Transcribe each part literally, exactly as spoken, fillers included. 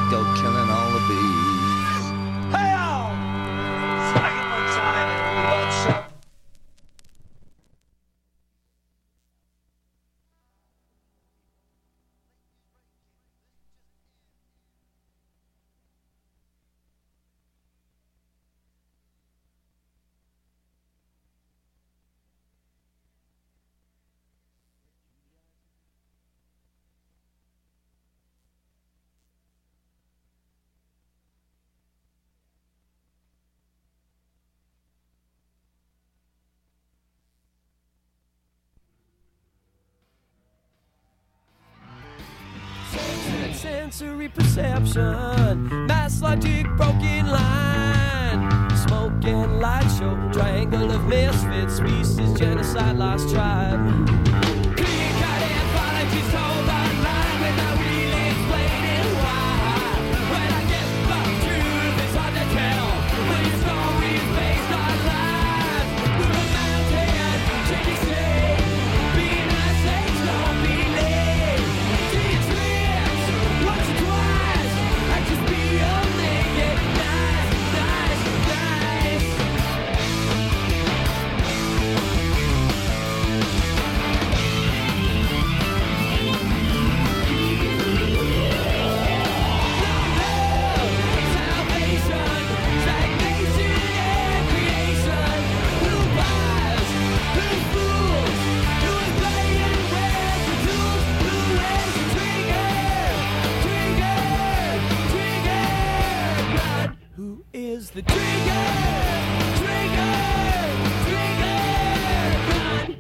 go killing all the bees. Hey, y'all! Second one time and we love some. Sensory perception, mass logic, broken line, smoking light show, triangle of misfits, species, genocide, lost tribe. Clear-cut anthologies told online without really explaining why. When I guess the truth is hard to tell, when your story's based on lies. Move a mountain, shake your state, being a saint, don't be late. Do your tricks, once or twice, I just be a naked, nice, nice, nice. Who is the trigger? Trigger! Trigger! Gun!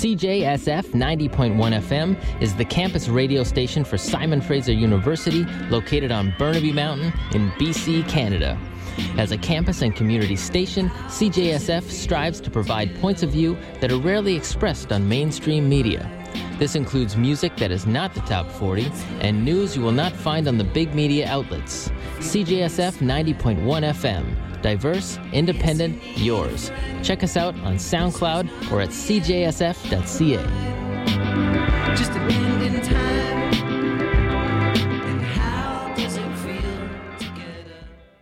C J S F ninety point one F M is the campus radio station for Simon Fraser University, located on Burnaby Mountain in B C, Canada. As a campus and community station, C J S F strives to provide points of view that are rarely expressed on mainstream media. This includes music that is not the top forty and news you will not find on the big media outlets. C J S F ninety point one F M. Diverse, independent, yours. Check us out on SoundCloud or at c j s f dot c a. Just a bend in time. And how does it feel together?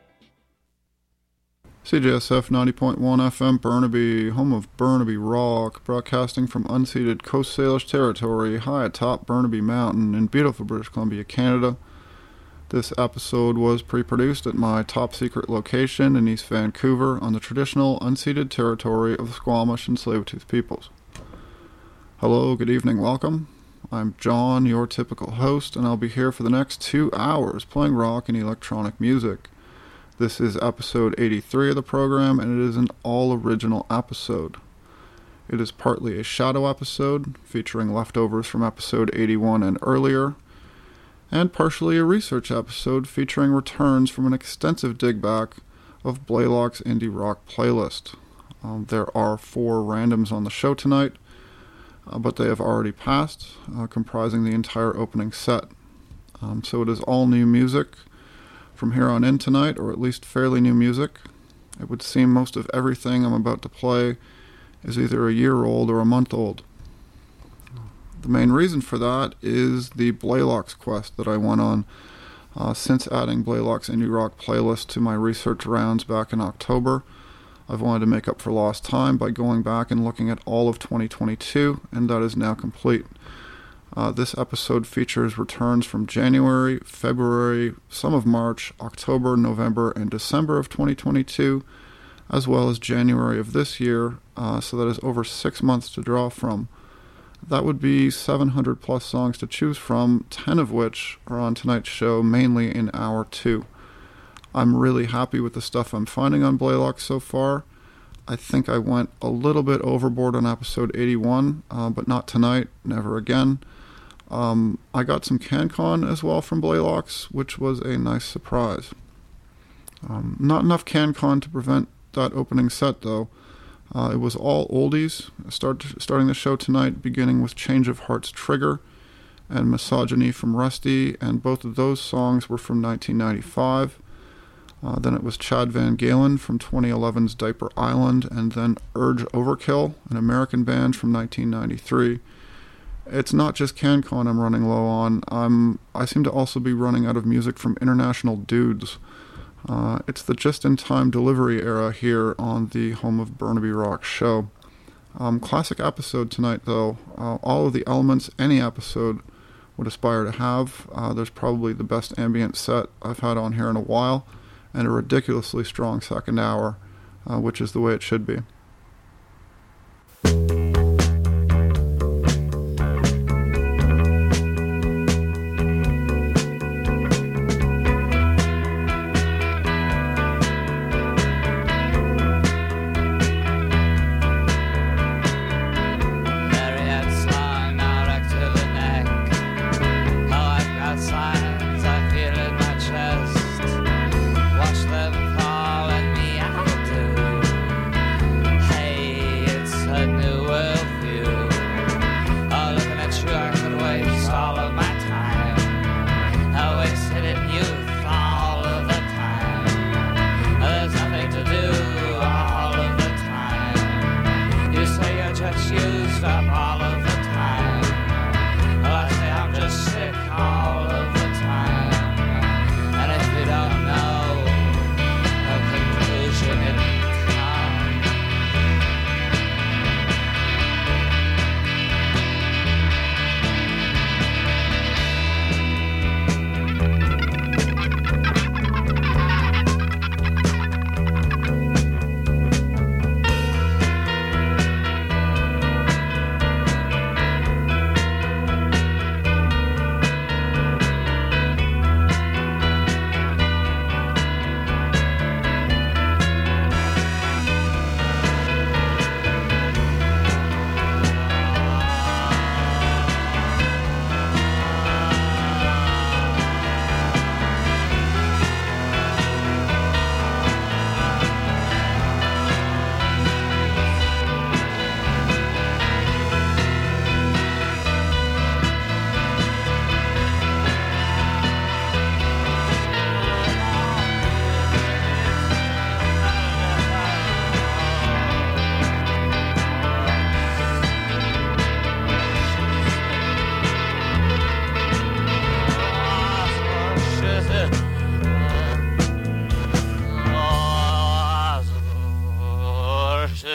C J S F ninety point one F M Burnaby, home of Burnaby Rock, broadcasting from unceded Coast Salish territory high atop Burnaby Mountain in beautiful British Columbia, Canada. This episode was pre-produced at my top-secret location in East Vancouver on the traditional unceded territory of the Squamish and Tsleil-Waututh peoples. Hello, good evening, welcome. I'm John, your typical host, and I'll be here for the next two hours playing rock and electronic music. This is episode eighty-three of the program, and it is an all-original episode. It is partly a shadow episode, featuring leftovers from episode eighty-one and earlier, and partially a research episode featuring returns from an extensive dig-back of Blaylock's indie rock playlist. Um, there are four randoms on the show tonight, uh, but they have already passed, uh, comprising the entire opening set. Um, so it is all new music from here on in tonight, or at least fairly new music. It would seem most of everything I'm about to play is either a year old or a month old. The main reason for that is the Blaylock's quest that I went on uh, since adding Blaylock's indie rock playlist to my research rounds back in October. I've wanted to make up for lost time by going back and looking at all of twenty twenty-two, and that is now complete. Uh, this episode features returns from January, February, some of March, October, November, and December of twenty twenty-two, as well as January of this year, uh, so that is over six months to draw from. That would be seven hundred plus songs to choose from, ten of which are on tonight's show, mainly in hour two. I'm really happy with the stuff I'm finding on Blaylock so far. I think I went a little bit overboard on episode eighty-one, uh, but not tonight, never again. Um, I got some CanCon as well from Blaylock's, which was a nice surprise. Um, not enough CanCon to prevent that opening set, though. Uh, it was all oldies, start, starting the show tonight, beginning with Change of Heart's Trigger and Misogyny from Rusty, and both of those songs were from nineteen ninety-five. Uh, then it was Chad Van Galen from twenty eleven's Diaper Island, and then Urge Overkill, an American band from nineteen ninety-three. It's not just CanCon I'm running low on. I'm, I seem to also be running out of music from International Dudes. Uh, it's the just-in-time delivery era here on the Home of Burnaby Rock show. Um, classic episode tonight, though. Uh, all of the elements any episode would aspire to have. Uh, there's probably the best ambient set I've had on here in a while, and a ridiculously strong second hour, uh, which is the way it should be. Watch them fall and me I do.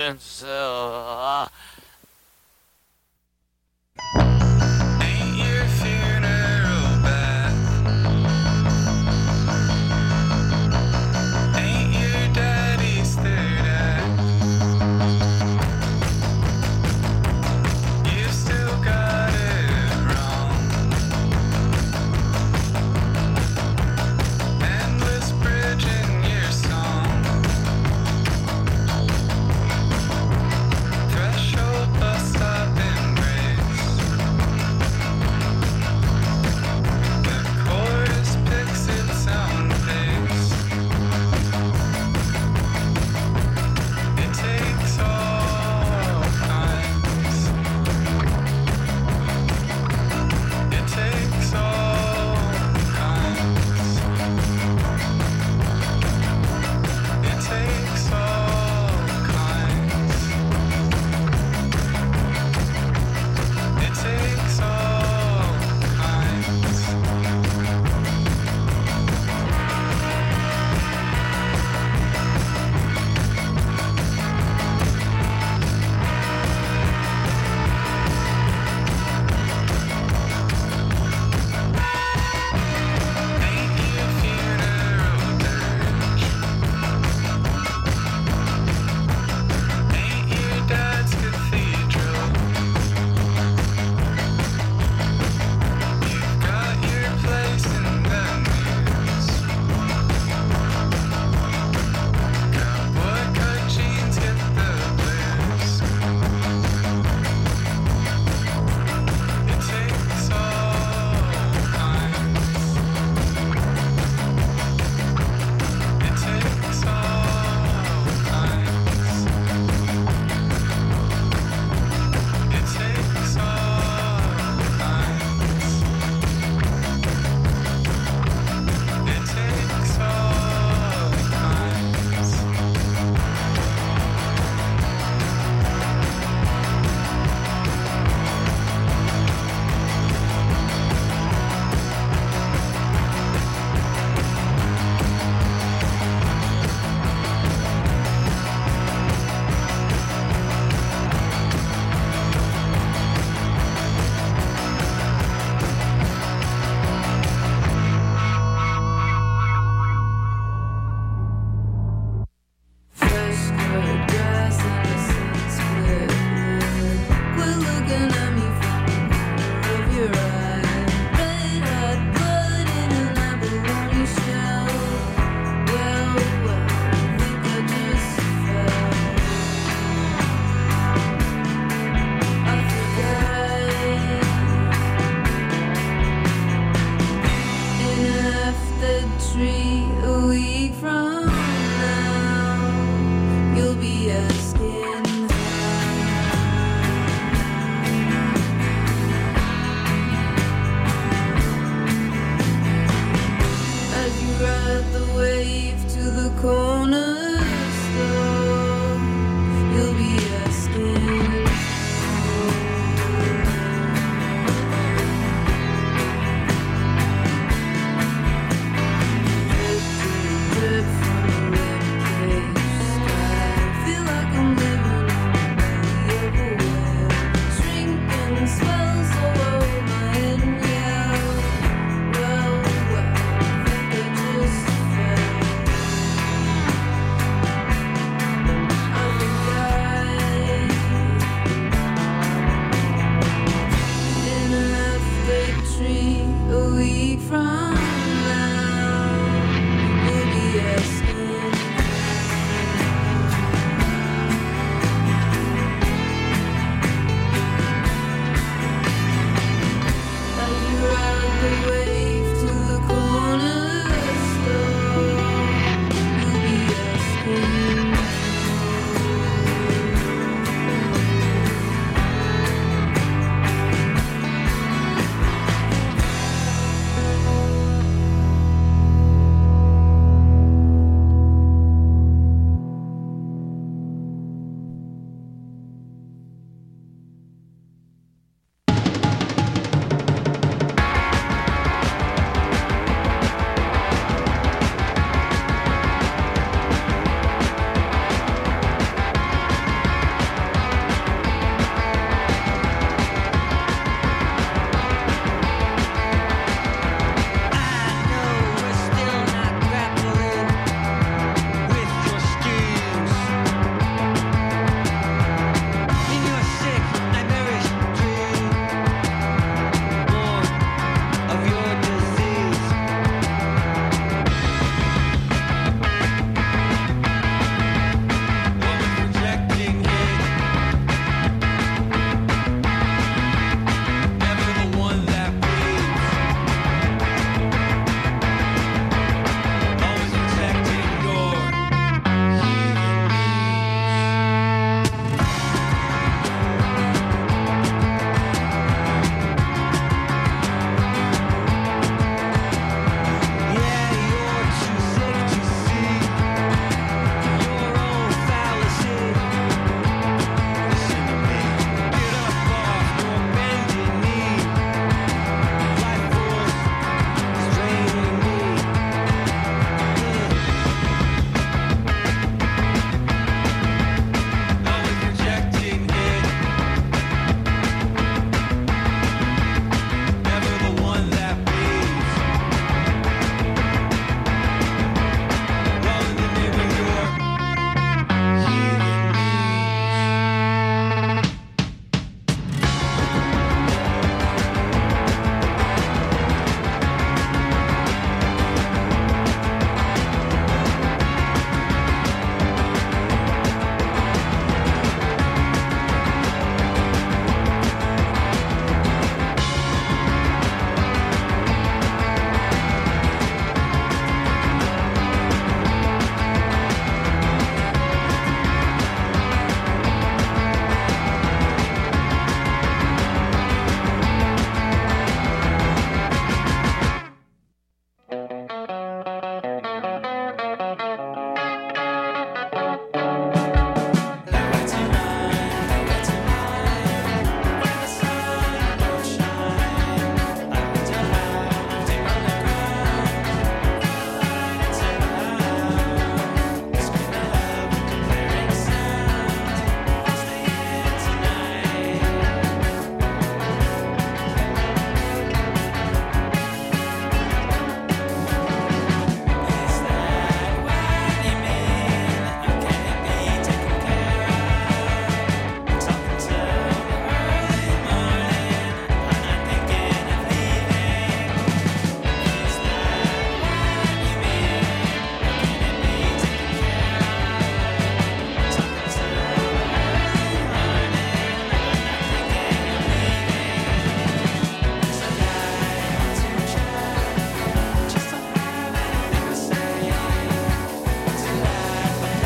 pencil. Ain't your funeral bath? Ain't your daddy's third act? You still got it wrong. Endless bridge in your song. Threshold bus stop embrace. The chorus picks its own pace. It takes all kinds. It takes all kinds. It takes all kinds. It takes all kinds. Ain't your funeral dirge? Ain't your dad's cathedral? You've got your place in the news. Cowboy cut jeans get the blues. It takes all kinds. It takes all kinds. It takes all kinds. It takes all kinds. Fresh cut grass and a sun-split wood. Quit looking at me from the corner of your eye. Red hot blood in an abalone shell. Well, well, I think I just fell. I forgot. And after tree a week from now, you'll be as